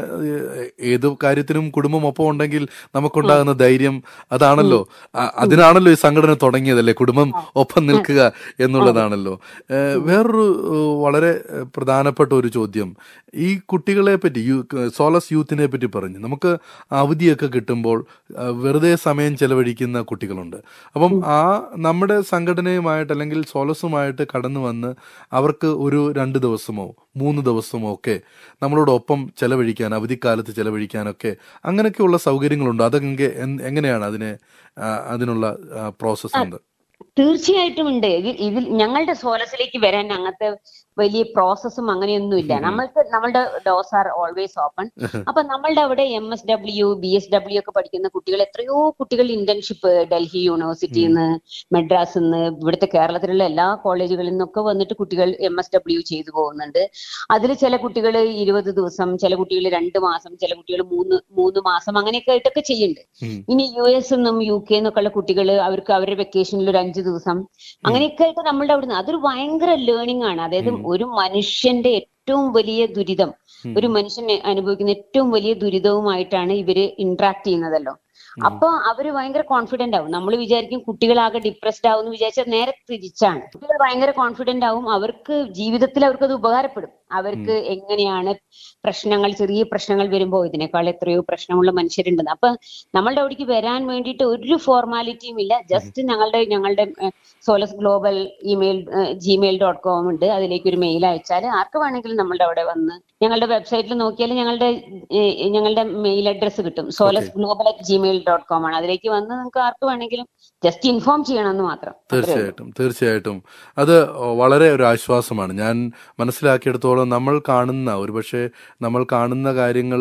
ഏത് കാര്യത്തിനും കുടുംബം ഒപ്പം ഉണ്ടെങ്കിൽ നമുക്കുണ്ടാകുന്ന ധൈര്യം അതാണല്ലോ. അതിനാണല്ലോ ഈ സംഘടന തുടങ്ങിയതല്ലേ, കുടുംബം ഒപ്പം നിൽക്കുക എന്നുള്ളതാണല്ലോ. വേറൊരു വളരെ പ്രധാനപ്പെട്ട ഒരു ചോദ്യം, ഈ കുട്ടികളെ പറ്റി, സോളസ് യൂത്തിനെ പറ്റി പറഞ്ഞു. നമുക്ക് അവധിയൊക്കെ കിട്ടുമ്പോൾ വെറുതെ സമയം ചെലവഴിക്കുന്ന കുട്ടികളുണ്ട്. അപ്പം ആ നമ്മുടെ സംഘടനയുമായിട്ട് അല്ലെങ്കിൽ സോളസുമായിട്ട് കടന്നു വന്ന് അവർക്ക് ഒരു രണ്ട് ദിവസമോ മൂന്ന് ദിവസമോ ഒക്കെ നമ്മളോടൊപ്പം ചെലവഴിക്കാൻ, അവധിക്കാലത്ത് ചെലവഴിക്കാനൊക്കെ അങ്ങനെയൊക്കെയുള്ള സൗകര്യങ്ങളുണ്ടോ? അതൊക്കെ എങ്ങനെയാണ് അതിനെ അതിനുള്ള പ്രോസസ് ഉണ്ട്? തീർച്ചയായിട്ടും ഉണ്ട്. ഇതിൽ ഞങ്ങളുടെ സോലസിലേക്ക് വരാൻ അങ്ങനത്തെ വലിയ പ്രോസസ്സും അങ്ങനെയൊന്നുമില്ല. നമ്മൾക്ക് നമ്മളുടെ ഡോസ് ആർ ഓൾവേസ് ഓപ്പൺ. അപ്പൊ നമ്മളുടെ അവിടെ M S W B S W ഒക്കെ പഠിക്കുന്ന കുട്ടികൾ, എത്രയോ കുട്ടികൾ ഇന്റേൺഷിപ്പ് ഡൽഹി യൂണിവേഴ്സിറ്റിയിൽ നിന്ന്, മെഡ്രാസിൽ നിന്ന്, ഇവിടുത്തെ കേരളത്തിലുള്ള എല്ലാ കോളേജുകളിൽ നിന്നൊക്കെ വന്നിട്ട് കുട്ടികൾ എം എസ് ഡബ്ല്യു ചെയ്തു പോകുന്നുണ്ട്. അതിൽ ചില കുട്ടികൾ ഇരുപത് ദിവസം, ചില കുട്ടികൾ രണ്ട് മാസം, ചില കുട്ടികൾ മൂന്ന് മൂന്ന് മാസം അങ്ങനെയൊക്കെ ആയിട്ടൊക്കെ ചെയ്യുന്നുണ്ട്. ഇനി യു എസ് നിന്നും യു കെ നിന്നൊക്കെ ഉള്ള കുട്ടികൾ അവർക്ക് അവരുടെ വെക്കേഷനിൽ ഒരു അഞ്ച് ദിവസം അങ്ങനെയൊക്കെ ആയിട്ട് നമ്മളുടെ അവിടുന്ന്, അതൊരു ഭയങ്കര ലേണിംഗ് ആണ്. അതായത് ഒരു മനുഷ്യന്റെ ഏറ്റവും വലിയ ദുരിതം, ഒരു മനുഷ്യൻ അനുഭവിക്കുന്ന ഏറ്റവും വലിയ ദുരിതവുമായിട്ടാണ് ഇവര് ഇന്ററാക്ട് ചെയ്യുന്നതല്ലോ. അപ്പൊ അവര് ഭയങ്കര കോൺഫിഡന്റ് ആവും. നമ്മൾ വിചാരിക്കും കുട്ടികളാകെ ഡിപ്രസ്ഡ് ആവും എന്ന് വിചാരിച്ചാൽ നേരെ തിരിച്ചാണ്. കുട്ടികൾ ഭയങ്കര കോൺഫിഡന്റ് ആവും. അവർക്ക് ജീവിതത്തിൽ അവർക്കത് ഉപകാരപ്പെടും. അവർക്ക് എങ്ങനെയാണ് പ്രശ്നങ്ങൾ, ചെറിയ പ്രശ്നങ്ങൾ വരുമ്പോൾ ഇതിനേക്കാൾ എത്രയോ പ്രശ്നമുള്ള മനുഷ്യരുണ്ടെന്ന്. അപ്പൊ നമ്മളുടെ അവിടേക്ക് വരാൻ വേണ്ടിയിട്ട് ഒരു ഫോർമാലിറ്റിയും ഇല്ല. ജസ്റ്റ് ഞങ്ങളുടെ ഞങ്ങളുടെ Solace Global email Gmail dot com ഉണ്ട്. അതിലേക്ക് ഒരു മെയിൽ അയച്ചാൽ ആർക്ക് വേണമെങ്കിലും നമ്മളുടെ അവിടെ വന്ന്, ഞങ്ങളുടെ വെബ്സൈറ്റിൽ നോക്കിയാൽ ഞങ്ങളുടെ ഞങ്ങളുടെ മെയിൽ അഡ്രസ്സ് കിട്ടും. Solace Global at Gmail dot com ആണ്. അതിലേക്ക് വന്ന് നിങ്ങൾക്ക് ആർക്ക് വേണമെങ്കിലും ജസ്റ്റ് ഇൻഫോം ചെയ്യണമെന്ന് മാത്രം. തീർച്ചയായിട്ടും തീർച്ചയായിട്ടും അത് വളരെ ഒരു ആശ്വാസമാണ്. ഞാൻ മനസ്സിലാക്കിയെടുത്തോളം നമ്മൾ കാണുന്ന, ഒരുപക്ഷെ നമ്മൾ കാണുന്ന കാര്യങ്ങൾ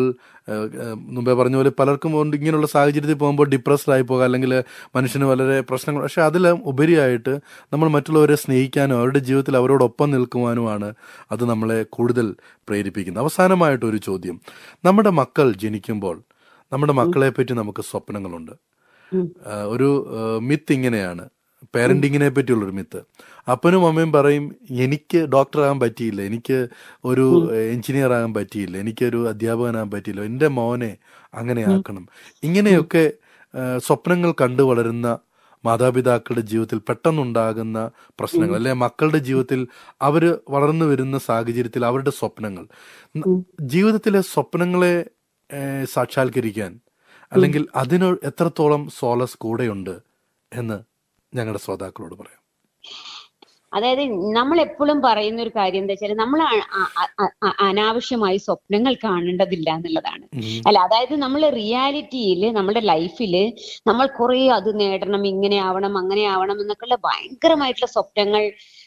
മുമ്പേ പറഞ്ഞ പോലെ പലർക്കും ഇങ്ങനെയുള്ള സാഹചര്യത്തിൽ പോകുമ്പോൾ ഡിപ്രസ്ഡ് ആയി പോകുക, അല്ലെങ്കിൽ മനുഷ്യന് വളരെ പ്രശ്നങ്ങൾ. പക്ഷെ അതിൽ ഉപരിയായിട്ട് നമ്മൾ മറ്റുള്ളവരെ സ്നേഹിക്കാനും അവരുടെ ജീവിതത്തിൽ അവരോടൊപ്പം നിൽക്കുവാനുമാണ് അത് നമ്മളെ കൂടുതൽ പ്രേരിപ്പിക്കുന്നത്. അവസാനമായിട്ടൊരു ചോദ്യം, നമ്മുടെ മക്കൾ ജനിക്കുമ്പോൾ നമ്മുടെ മക്കളെ പറ്റി നമുക്ക് സ്വപ്നങ്ങളുണ്ട്. ഒരു മിത്ത് ഇങ്ങനെയാണ്, പേരന്റിങ്ങിനെ പറ്റിയുള്ളൊരു മിത്ത്. അപ്പനും അമ്മയും പറയും, എനിക്ക് ഡോക്ടറാകാൻ പറ്റിയില്ല, എനിക്ക് ഒരു എഞ്ചിനീയർ ആകാൻ പറ്റിയില്ല, എനിക്കൊരു അധ്യാപകനാകാൻ പറ്റിയില്ല, എൻ്റെ മോനെ അങ്ങനെ ആക്കണം. ഇങ്ങനെയൊക്കെ സ്വപ്നങ്ങൾ കണ്ടു വളരുന്ന മാതാപിതാക്കളുടെ ജീവിതത്തിൽ പെട്ടെന്നുണ്ടാകുന്ന പ്രശ്നങ്ങൾ, അല്ലെ മക്കളുടെ ജീവിതത്തിൽ അവർ വളർന്നു വരുന്ന സാഹചര്യത്തിൽ അവരുടെ സ്വപ്നങ്ങൾ, ജീവിതത്തിലെ സ്വപ്നങ്ങളെ സാക്ഷാത്കരിക്കാൻ അല്ലെങ്കിൽ അതിന് എത്രത്തോളം സോളസ് കൂടെയുണ്ട് എന്ന് ഞങ്ങളുടെ ശ്രോതാക്കളോട് പറയാം. അതായത് നമ്മൾ എപ്പോഴും പറയുന്ന ഒരു കാര്യം എന്താ വെച്ചാൽ, നമ്മൾ അനാവശ്യമായി സ്വപ്നങ്ങൾ കാണേണ്ടതില്ല എന്നുള്ളതാണ്. അല്ല, അതായത് നമ്മൾ റിയാലിറ്റിയിൽ നമ്മുടെ ലൈഫിൽ നമ്മൾ കുറെ അത് നേടണം, ഇങ്ങനെ ആവണം, അങ്ങനെ ആവണം എന്നൊക്കെയുള്ള ഭയങ്കരമായിട്ടുള്ള സ്വപ്നങ്ങൾ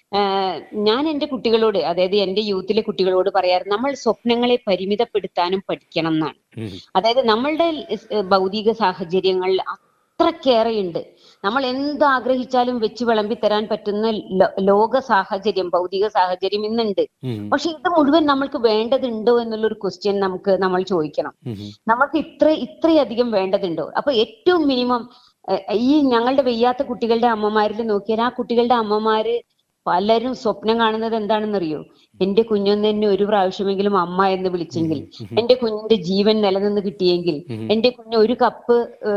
ഞാൻ എൻ്റെ കുട്ടികളോട്, അതായത് എൻ്റെ യൂത്തിലെ കുട്ടികളോട് പറയാറ്, നമ്മൾ സ്വപ്നങ്ങളെ പരിമിതപ്പെടുത്താനും പഠിക്കണം എന്നാണ്. അതായത് നമ്മളുടെ ഭൗതിക സാഹചര്യങ്ങൾ അത്രക്കേറെയുണ്ട്. നമ്മൾ എന്ത് ആഗ്രഹിച്ചാലും വെച്ച് വിളമ്പി തരാൻ പറ്റുന്ന ലോക സാഹചര്യം, ഭൗതിക സാഹചര്യം ഇന്നുണ്ട്. പക്ഷെ ഇത് മുഴുവൻ നമ്മൾക്ക് വേണ്ടതുണ്ടോ എന്നുള്ളൊരു ക്വസ്റ്റ്യൻ നമുക്ക് നമ്മൾ ചോദിക്കണം. നമ്മൾക്ക് ഇത്ര ഇത്രയധികം വേണ്ടതുണ്ടോ? അപ്പൊ ഏറ്റവും മിനിമം ഈ ഞങ്ങളുടെ വയ്യാത്ത കുട്ടികളുടെ അമ്മമാരിൽ നോക്കിയാൽ ആ കുട്ടികളുടെ അമ്മമാര് പലരും സ്വപ്നം കാണുന്നത് എന്താണെന്നറിയോ? എന്റെ കുഞ്ഞൊന്ന് എന്നെ ഒരു പ്രാവശ്യമെങ്കിലും അമ്മ എന്ന് വിളിച്ചെങ്കിൽ, എന്റെ കുഞ്ഞിന്റെ ജീവൻ നിലനിന്ന് കിട്ടിയെങ്കിൽ, എന്റെ കുഞ്ഞ് ഒരു കപ്പ്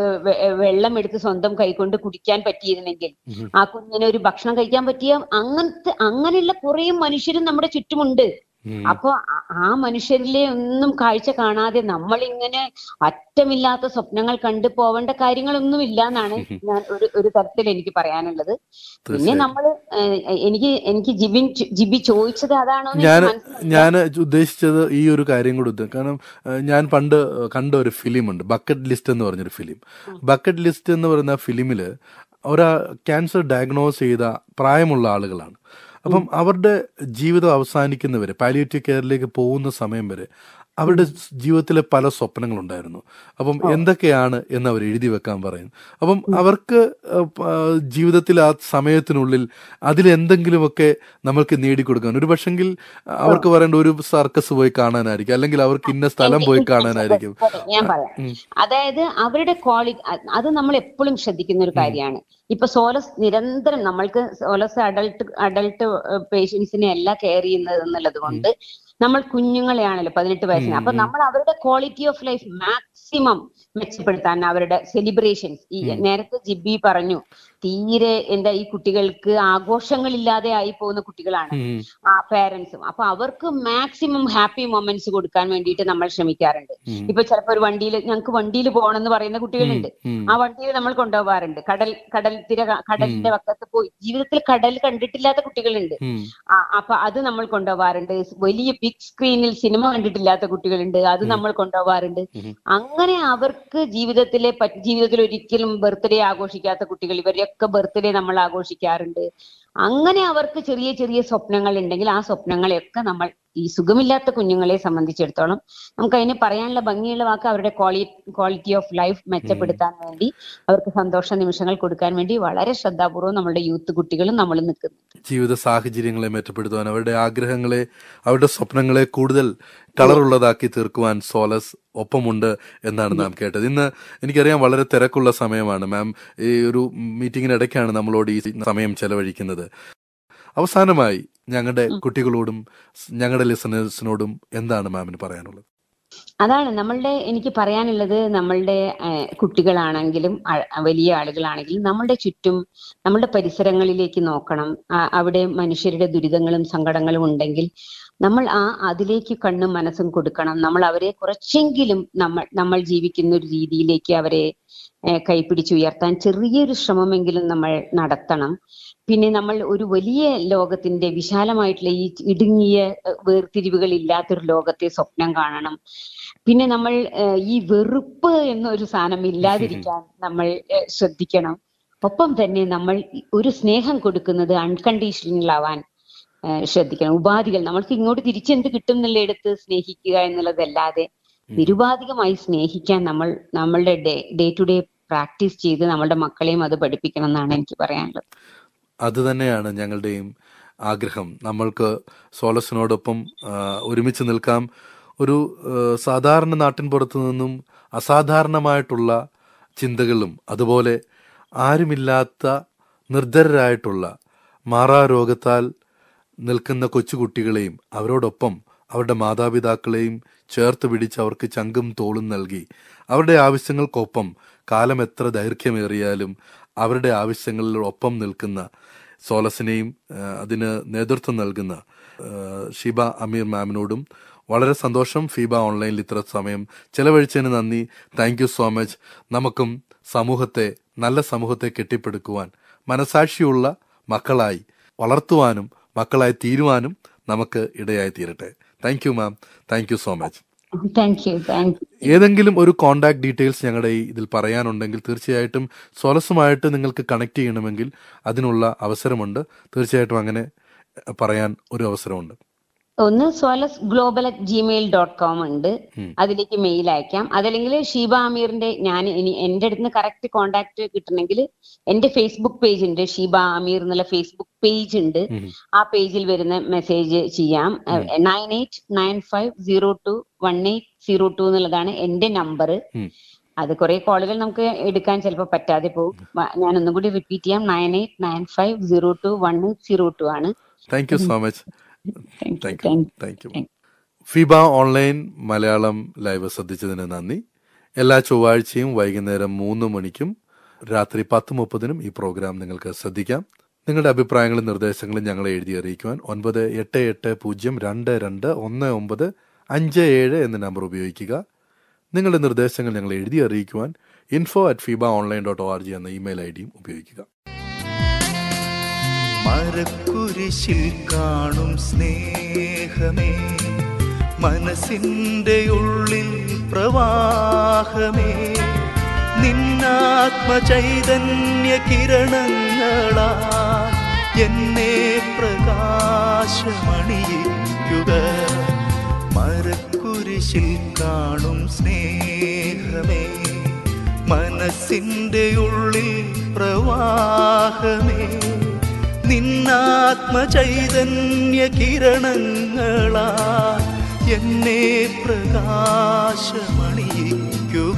വെള്ളം എടുത്ത് സ്വന്തം കൈകൊണ്ട് കുടിക്കാൻ പറ്റിയിരുന്നെങ്കിൽ, ആ കുഞ്ഞിന് ഒരു ഭക്ഷണം കഴിക്കാൻ പറ്റിയ, അങ്ങനത്തെ അങ്ങനെയുള്ള കുറെ മനുഷ്യരും നമ്മുടെ ചുറ്റുമുണ്ട്. അപ്പൊ ആ മനുഷ്യരിലെ ഒന്നും കാഴ്ച കാണാതെ നമ്മളിങ്ങനെ അറ്റമില്ലാത്ത സ്വപ്നങ്ങൾ കണ്ടു പോവേണ്ട കാര്യങ്ങളൊന്നും ഇല്ല എന്നാണ് ഞാൻ ഒരു ഒരു തരത്തിൽ എനിക്ക് പറയാനുള്ളത്. പിന്നെ നമ്മള് എനിക്ക് എനിക്ക് ജിബിൻ ജിബി ചോദിച്ചത് അതാണോ? ഞാൻ ഞാൻ ഉദ്ദേശിച്ചത് ഈ ഒരു കാര്യം കൂടി, കാരണം ഞാൻ പണ്ട് കണ്ട ഒരു ഫിലിമുണ്ട്, ബക്കറ്റ് ലിസ്റ്റ് എന്ന് പറഞ്ഞൊരു ഫിലിം. ബക്കറ്റ് ലിസ്റ്റ് എന്ന് പറയുന്ന ഫിലിമില് ഒരാ ക്യാൻസർ ഡയഗ്നോസ് ചെയ്ത പ്രായമുള്ള ആളുകളാണ്. അപ്പം അവരുടെ ജീവിതം അവസാനിക്കുന്നവരെ, പാലിയേറ്റീവ് കെയറിലേക്ക് പോകുന്ന സമയം വരെ അവരുടെ ജീവിതത്തിലെ പല സ്വപ്നങ്ങളുണ്ടായിരുന്നു. അപ്പം എന്തൊക്കെയാണ് എന്ന് അവർ എഴുതി വെക്കാൻ പറയുന്നു. അപ്പം അവർക്ക് ജീവിതത്തിൽ ആ സമയത്തിനുള്ളിൽ അതിലെന്തെങ്കിലുമൊക്കെ നമ്മൾക്ക് നേടിക്കൊടുക്കാൻ, ഒരു പക്ഷെങ്കിൽ അവർക്ക് പറയേണ്ട ഒരു സർക്കസ് പോയി കാണാനായിരിക്കും, അല്ലെങ്കിൽ അവർക്ക് ഇന്ന സ്ഥലം പോയി കാണാനായിരിക്കും. ഞാൻ പറയാം, അതായത് അവരുടെ ക്വാളിറ്റി, അത് നമ്മൾ എപ്പോഴും ശ്രദ്ധിക്കുന്ന ഒരു കാര്യമാണ്. ഇപ്പൊ സോലസ് നിരന്തരം നമ്മൾക്ക് സോലസ് അഡൾട്ട് അഡൾട്ട് പേഷ്യൻസിനെ എല്ലാം കെയർ ചെയ്യുന്നത് എന്നുള്ളത് കൊണ്ട് നമ്മൾ കുഞ്ഞുങ്ങളെയാണല്ലോ പതിനെട്ട് വയസ്സിന്. അപ്പൊ നമ്മൾ അവരുടെ ക്വാളിറ്റി ഓഫ് ലൈഫ് മാക്സിമം മെച്ചപ്പെടുത്താൻ, അവരുടെ സെലിബ്രേഷൻസ്, ഈ നേരത്തെ ജിബി പറഞ്ഞു തീരെ എന്താ ഈ കുട്ടികൾക്ക് ആഘോഷങ്ങളില്ലാതെ ആയി പോകുന്ന കുട്ടികളാണ് ആ പേരൻസും. അപ്പൊ അവർക്ക് മാക്സിമം ഹാപ്പി മൊമെന്റ്സ് കൊടുക്കാൻ വേണ്ടിയിട്ട് നമ്മൾ ശ്രമിക്കാറുണ്ട്. ഇപ്പൊ ചിലപ്പോ ഒരു വണ്ടിയിൽ, ഞങ്ങൾക്ക് വണ്ടിയിൽ പോകണം എന്ന് പറയുന്ന കുട്ടികളുണ്ട്, ആ വണ്ടിയിൽ നമ്മൾ കൊണ്ടുപോകാറുണ്ട്. കടൽ കടൽ തിര കടലിന്റെ വക്കത്ത് പോയി ജീവിതത്തിൽ കടൽ കണ്ടിട്ടില്ലാത്ത കുട്ടികളുണ്ട്, അപ്പൊ അത് നമ്മൾ കൊണ്ടുപോകാറുണ്ട്. വലിയ ബിഗ് സ്ക്രീനിൽ സിനിമ കണ്ടിട്ടില്ലാത്ത കുട്ടികളുണ്ട്, അത് നമ്മൾ കൊണ്ടുപോകാറുണ്ട്. അങ്ങനെ അവർക്ക് ജീവിതത്തിലെ ജീവിതത്തിൽ ഒരിക്കലും ബർത്ത്ഡേ ആഘോഷിക്കാത്ത കുട്ടികൾ, ഇവരെയൊക്കെ ബർത്ത്ഡേ നമ്മൾ ആഘോഷിക്കാറുണ്ട്. അങ്ങനെ അവർക്ക് ചെറിയ ചെറിയ സ്വപ്നങ്ങൾ ഉണ്ടെങ്കിൽ ആ സ്വപ്നങ്ങളെയൊക്കെ നമ്മൾ, ഈ സുഖമില്ലാത്ത കുഞ്ഞുങ്ങളെ സംബന്ധിച്ചിടത്തോളം നമുക്ക് അതിന് പറയാനുള്ള ഭംഗിയുള്ള വാക്ക്, അവരുടെ ക്വാളിറ്റി ക്വാളിറ്റി ഓഫ് ലൈഫ് മെച്ചപ്പെടുത്താൻ വേണ്ടി, അവർക്ക് സന്തോഷ നിമിഷങ്ങൾ കൊടുക്കാൻ വേണ്ടി വളരെ ശ്രദ്ധാപൂർവ്വം നമ്മുടെ യൂത്ത് കുട്ടികളും നമ്മൾ നിൽക്കുന്നു. ജീവിത സാഹചര്യങ്ങളെ മെച്ചപ്പെടുത്തുവാൻ, അവരുടെ ആഗ്രഹങ്ങളെ, അവരുടെ സ്വപ്നങ്ങളെ കൂടുതൽ കളറുള്ളതാക്കി തീർക്കുവാൻ സോലസ് ഒപ്പമുണ്ട് എന്നാണ് നാം കേട്ടത്. ഇന്ന് എനിക്കറിയാം വളരെ തിരക്കുള്ള സമയമാണ് മാം, ഈ ഒരു മീറ്റിങ്ങിനിടയ്ക്കാണ് നമ്മളോട് ഈ സമയം ചെലവഴിക്കുന്നത്. അവസാനമായി ഞങ്ങളുടെ കുട്ടികളോടും ഞങ്ങളുടെ ലിസണേഴ്സിനോടും എന്താണ് മാമിന് പറയാനുള്ളത്? അതാണ് നമ്മളുടെ എനിക്ക് പറയാനുള്ളത്. നമ്മളുടെ കുട്ടികളാണെങ്കിലും വലിയ ആളുകളാണെങ്കിലും നമ്മളുടെ ചുറ്റും നമ്മളുടെ പരിസരങ്ങളിലേക്ക് നോക്കണം. അവിടെ മനുഷ്യരുടെ ദുരിതങ്ങളും സങ്കടങ്ങളും ഉണ്ടെങ്കിൽ നമ്മൾ ആ അതിലേക്ക് കണ്ണും മനസ്സും കൊടുക്കണം. നമ്മൾ അവരെ കുറച്ചെങ്കിലും നമ്മൾ നമ്മൾ ജീവിക്കുന്ന ഒരു രീതിയിലേക്ക് അവരെ കൈപ്പിടിച്ചുയർത്താൻ ചെറിയൊരു ശ്രമമെങ്കിലും നമ്മൾ നടത്തണം. പിന്നെ നമ്മൾ ഒരു വലിയ ലോകത്തിന്റെ, വിശാലമായിട്ടുള്ള ഈ ഇടുങ്ങിയ വേർതിരിവുകൾ ഇല്ലാത്തൊരു ലോകത്തെ സ്വപ്നം കാണണം. പിന്നെ നമ്മൾ ഈ വെറുപ്പ് എന്നൊരു സാധനം ഇല്ലാതിരിക്കാൻ നമ്മൾ ശ്രദ്ധിക്കണം. ഒപ്പം തന്നെ നമ്മൾ ഒരു സ്നേഹം കൊടുക്കുന്നത് അൺകണ്ടീഷണൽ ആവാൻ ശ്രദ്ധിക്കണം. ഉപാധികൾ നമ്മൾക്ക് ഇങ്ങോട്ട് തിരിച്ചെന്ത് കിട്ടും എന്നുള്ള എടുത്ത് സ്നേഹിക്കുക എന്നുള്ളതല്ലാതെ നിരുപാധികമായി സ്നേഹിക്കാൻ നമ്മൾ നമ്മളുടെ day day to day practice ചെയ്ത് നമ്മളുടെ മക്കളെയും അത് പഠിപ്പിക്കണം എന്നാണ് എനിക്ക് പറയാനുള്ളത്. അത് തന്നെയാണ് ഞങ്ങളുടെയും ആഗ്രഹം. നമ്മൾക്ക് സോലസിനോടൊപ്പം ഒരുമിച്ച് നിൽക്കാം. ഒരു സാധാരണ നാട്ടിൻ പുറത്തു നിന്നും അസാധാരണമായിട്ടുള്ള ചിന്തകളും അതുപോലെ ആരുമില്ലാത്ത നിർദ്ധരായിട്ടുള്ള മാറാരോഗത്താൽ നിൽക്കുന്ന കൊച്ചുകുട്ടികളെയും അവരോടൊപ്പം അവരുടെ മാതാപിതാക്കളെയും ചേർത്ത് പിടിച്ച് അവർക്ക് ചങ്കും തോളും നൽകി അവരുടെ ആവശ്യങ്ങൾക്കൊപ്പം കാലം എത്ര ദൈർഘ്യമേറിയാലും അവരുടെ ആവശ്യങ്ങളിലൊപ്പം നിൽക്കുന്ന സോലസിനെയും അതിന് നേതൃത്വം നൽകുന്ന ഷീബ അമീർ മാമിനോടും വളരെ സന്തോഷം. ഫീബ ഓൺലൈനിൽ ഇത്ര സമയം ചെലവഴിച്ചതിന് നന്ദി. Thank you so much. നമുക്കും സമൂഹത്തെ, നല്ല സമൂഹത്തെ കെട്ടിപ്പടുക്കുവാൻ, മനസാക്ഷിയുള്ള മക്കളായി വളർത്തുവാനും മക്കളായി തീരുവാനും നമുക്ക് ഇടയായി തീരട്ടെ. Thank you ma'am. Thank you so much. ഏതെങ്കിലും ഒരു കോണ്ടാക്ട് ഡീറ്റെയിൽസ് ഞങ്ങളുടെ ഈ ഇതിൽ പറയാനുണ്ടെങ്കിൽ തീർച്ചയായിട്ടും സോലസുമായിട്ട് നിങ്ങൾക്ക് കണക്ട് ചെയ്യണമെങ്കിൽ അതിനുള്ള അവസരമുണ്ട്. തീർച്ചയായിട്ടും അങ്ങനെ പറയാൻ ഒരു അവസരമുണ്ട്. ഒന്ന് Solace Global at Gmail dot com ഉണ്ട്, അതിലേക്ക് മെയിൽ അയക്കാം. അതല്ലെങ്കിൽ ഷീബ അമീറിന്റെ, ഞാൻ ഇനി എന്റെ അടുത്ത് നിന്ന് കറക്റ്റ് കോണ്ടാക്ട് കിട്ടണമെങ്കിൽ എന്റെ ഫേസ്ബുക്ക് പേജ് ഉണ്ട്, ഷീബ അമീർ എന്നുള്ള ഫേസ്ബുക്ക് പേജ് ഉണ്ട്. ആ പേജിൽ വരുന്ന മെസ്സേജ് ചെയ്യാം. Nine eight nine five zero two one eight zero two എന്നുള്ളതാണ് എന്റെ നമ്പർ. അത് കുറെ കോളുകൾ നമുക്ക് എടുക്കാൻ ചിലപ്പോൾ പറ്റാതെ പോകും. വ- ഞാൻ ഒന്നും കൂടി റിപ്പീറ്റ് ചെയ്യാം. Nine eight nine five zero two one eight zero two ആണ്. Thank you so much. Thank you thank you thank thank you thank ഫിബ ഓൺലൈൻ മലയാളം ലൈവ് ശ്രദ്ധിച്ചതിന് നന്ദി. എല്ലാ ചൊവ്വാഴ്ചയും വൈകുന്നേരം മൂന്ന് മണിക്കും രാത്രി പത്ത് മുപ്പതിനും ഈ പ്രോഗ്രാം നിങ്ങൾക്ക് ശ്രദ്ധിക്കാം. നിങ്ങളുടെ അഭിപ്രായങ്ങളും നിർദ്ദേശങ്ങളും ഞങ്ങളെ എഴുതി അറിയിക്കുവാൻ ഒൻപത് എട്ട് എട്ട് പൂജ്യം രണ്ട് രണ്ട് ഒന്ന് ഒമ്പത് അഞ്ച് ഏഴ് എന്ന നമ്പർ ഉപയോഗിക്കുക. നിങ്ങളുടെ നിർദ്ദേശങ്ങൾ ഞങ്ങൾ എഴുതി അറിയിക്കുവാൻ ഇൻഫോ അറ്റ് ഫിബ online dot O R G എന്ന ഇമെയിൽ ഐ ഡിയും ഉപയോഗിക്കുക. മരക്കുരിശിൽ കാണും സ്നേഹമേ, മനസ്സിൻ്റെ ഉള്ളിൽ പ്രവാഹമേ, നിന്നാത്മചൈതന്യ കിരണങ്ങളാ എന്നെ പ്രകാശമണിയിക്കുക. മരക്കുരിശിൽ കാണും സ്നേഹമേ, മനസ്സിൻ്റെ ഉള്ളിൽ പ്രവാഹമേ, നിന്നാത്മചൈതന്യ കിരണങ്ങളാ എന്നെ പ്രകാശമണിയിക്കുക.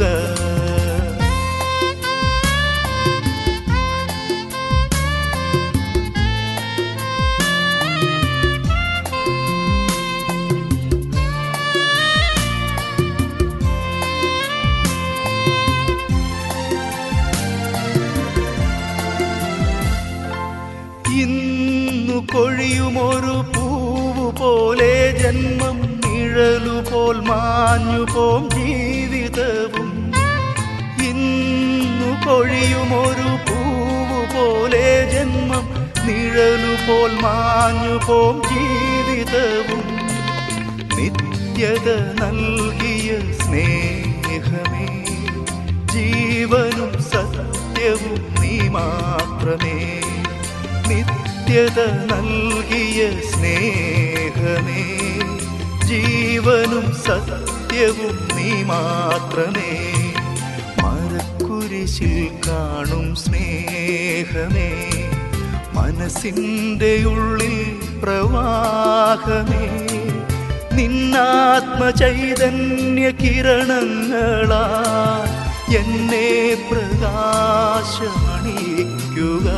ഇന്നു കൊഴിയുമൊരു പൂവു പോലെ ജന്മം, നിഴലുപോൽ മാഞ്ഞുപോം ജീവിതവും. ഇന്നു കൊഴിയുമൊരു പൂവു പോലെ ജന്മം, നിഴലുപോൽ മാഞ്ഞുപോം ജീവിതവും. നിത്യത നൽകിയ സ്നേഹമേ, ജീവനും സത്യവും നീ മാത്രമേ. നിത്യത നൽകിയ സ്നേഹമേ, ജീവനും സത്യവും നീ മാത്രമേ. മരക്കുരിശിൽ കാണും സ്നേഹമേ, മനസ്സിൻ്റെ ഉള്ളിൽ പ്രവാഹമേ, നിന്നാത്മചൈതന്യ കിരണങ്ങളാ എന്നെ പ്രകാശമണിയിക്കുക.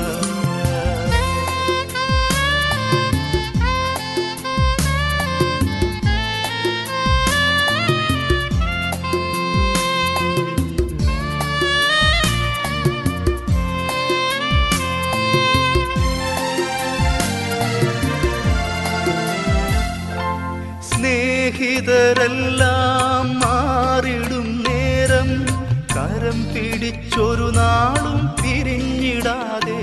സ്നേഹിതരെല്ലാം മാറിടും നേരം, കരം പിടിച്ചൊരു നാളും പിരിഞ്ഞിടാതെ.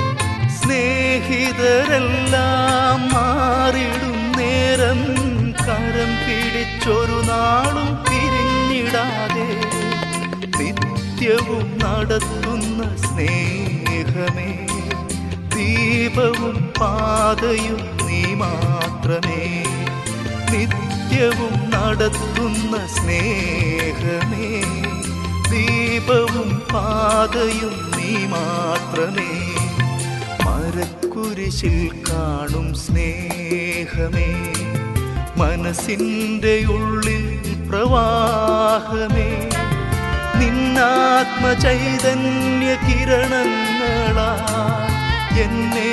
സ്നേഹിതരെല്ലാം മാറിടും നേരം, കരം പിടിച്ചൊരു നാളും പിരിഞ്ഞിടാതെ. നിത്യവും നടത്തുന്ന സ്നേഹമേ, ദീപവും പാതയും നീ മാത്രമേ. നിത്യവും നടത്തുന്ന സ്നേഹമേ, ദീപവും പാതയും നീ മാത്രമേ. മരക്കുരിശിൽ കാണും സ്നേഹമേ, മനസ്സിൻ്റെ ഉള്ളിൽ പ്രവാഹമേ, നിന്നാത്മചൈതന്യ കിരണങ്ങളാ എന്നെ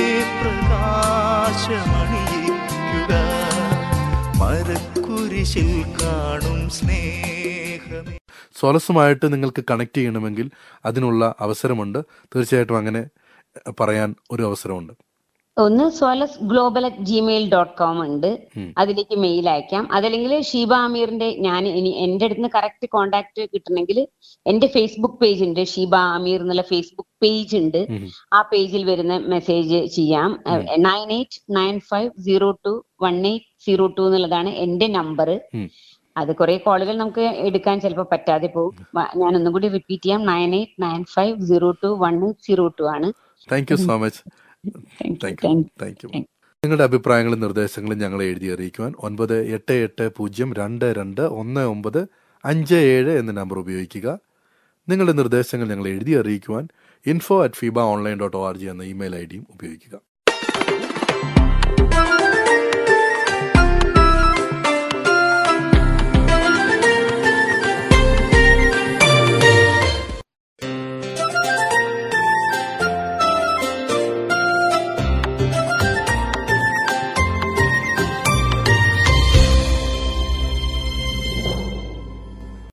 പ്രകാശമണിയിക്കുക. മരക്കുരിശിൽ കാണും സ്നേഹമേ. സോലസുമായിട്ട് നിങ്ങൾക്ക് കണക്ട് ചെയ്യണമെങ്കിൽ അതിനുള്ള അവസരമുണ്ട്. തീർച്ചയായിട്ടും അങ്ങനെ പറയാൻ ഒരു അവസരമുണ്ട്. ഒന്ന് Solace Global at Gmail dot com ഉണ്ട്, അതിലേക്ക് മെയിൽ അയക്കാം. അതല്ലെങ്കിൽ ഷീബ അമീറിന്റെ, ഞാൻ ഇനി എന്റെ അടുത്ത് നിന്ന് കറക്റ്റ് കോണ്ടാക്ട് കിട്ടണമെങ്കിൽ എന്റെ ഫേസ്ബുക്ക് പേജ് ഉണ്ട്, ഷീബ അമീർ എന്നുള്ള ഫേസ്ബുക്ക് പേജ് ഉണ്ട്. ആ പേജിൽ വരുന്ന മെസ്സേജ് ചെയ്യാം. Nine eight nine five zero two one eight zero two എന്നുള്ളതാണ് എന്റെ നമ്പർ. അത് കുറെ കോളുകൾ നമുക്ക് എടുക്കാൻ ചിലപ്പോൾ പറ്റാതെ പോകും. വ- ഞാൻ ഒന്നും കൂടി റിപ്പീറ്റ് ചെയ്യാം. Nine eight nine five zero two one eight zero two ആണ്. Thank you so much. Thank you thank you നിങ്ങളുടെ അഭിപ്രായങ്ങളും നിർദ്ദേശങ്ങളും ഞങ്ങളെ എഴുതി അറിയിക്കുവാൻ ഒൻപത് എട്ട് എട്ട് പൂജ്യം രണ്ട് രണ്ട് ഒന്ന് ഒമ്പത് അഞ്ച് ഏഴ് എന്ന നമ്പർ ഉപയോഗിക്കുക. നിങ്ങളുടെ നിർദ്ദേശങ്ങൾ ഞങ്ങൾ എഴുതി അറിയിക്കുവാൻ ഇൻഫോ അറ്റ് ഫിബ online dot O R G എന്ന ഇമെയിൽ ഐ ഡിയും ഉപയോഗിക്കുക.